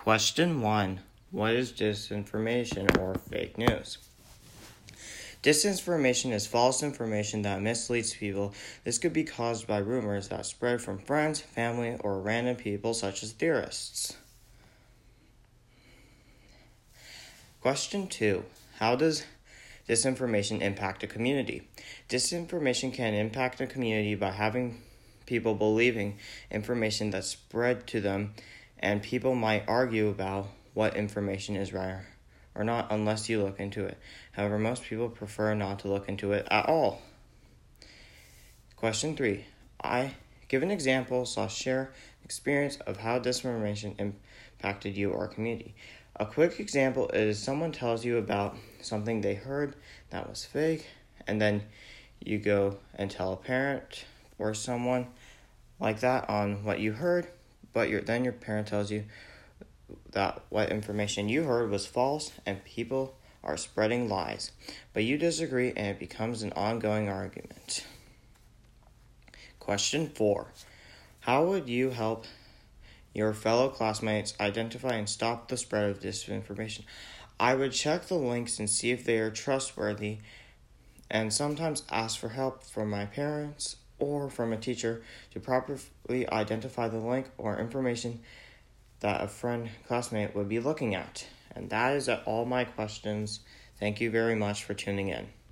Question 1. What is disinformation or fake news? Disinformation is false information that misleads people. This could be caused by rumors that spread from friends, family, or random people such as theorists. Question 2. How does disinformation impact a community? Disinformation can impact a community by having people believing information that's spread to them, and people might argue about what information is right or not unless you look into it. However, most people prefer not to look into it at all. Question 3. Give an example / share experience of how disinformation impacted you or community. A quick example is someone tells you about something they heard that was fake, and then you go and tell a parent or someone like that on what you heard, but then your parent tells you that what information you heard was false and people are spreading lies. But you disagree and it becomes an ongoing argument. Question 4. How would you help your fellow classmates identify and stop the spread of disinformation? I would check the links and see if they are trustworthy, and sometimes ask for help from my parents or from a teacher to properly identify the link or information that a classmate would be looking at. And that is all my questions. Thank you very much for tuning in.